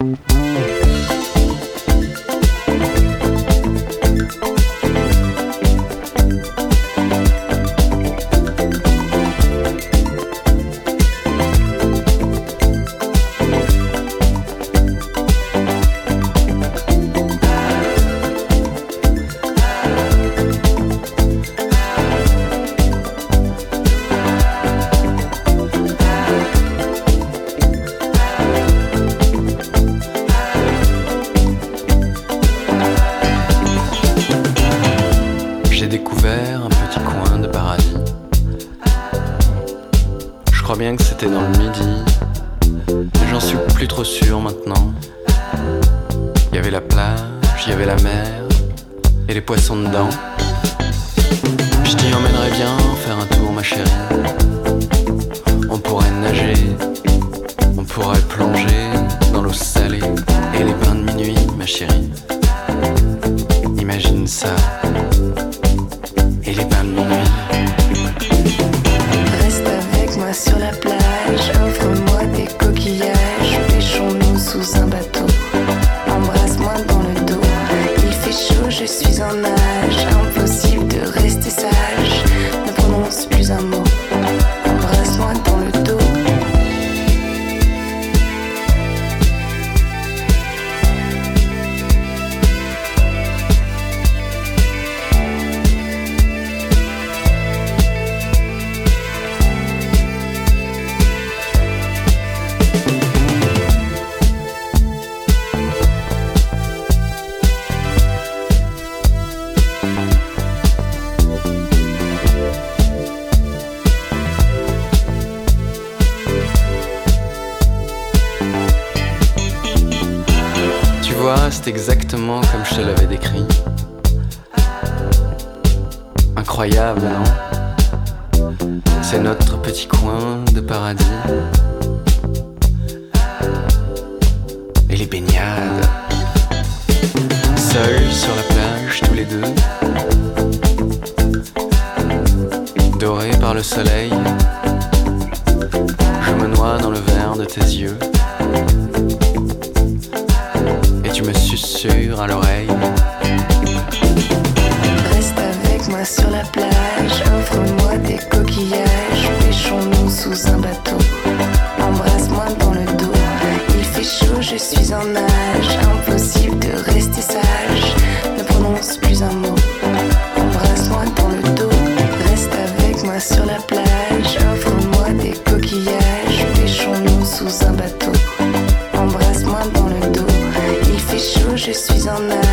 Bien que c'était dans le midi, mais j'en suis plus trop sûr maintenant. Il y avait la plage, il y avait la mer et les poissons dedans. Je t'y emmènerais bien faire un tour, ma chérie. On pourrait nager, on pourrait plonger dans l'eau salée et les bains de minuit, ma chérie. Imagine ça. Et les bains de minuit. Sur la plage, offre-moi des coquillages, pêchons-nous sous un bateau. Embrasse-moi dans le dos, il fait chaud, je suis en nage. Impossible de rester sage, ne prononce plus un mot. Embrasse-moi dans le dos. C'est exactement comme je te l'avais décrit. Incroyable, non? C'est notre petit coin de paradis. Et les baignades. Seuls sur la plage, tous les deux. Dorés par le soleil. Je me noie dans le verre de tes yeux. Tu me susurres à l'oreille. Reste avec moi sur la plage, offre-moi des coquillages, pêchons-nous sous un bateau. Embrasse-moi dans le dos, il fait chaud, je suis en nage. Impossible de rester sage, ne prononce plus un mot. Embrasse-moi dans le dos, reste avec moi sur la plage, offre-moi des coquillages, pêchons-nous sous un bateau. Embrasse-moi dans le dos, il fait chaud, je suis en nage.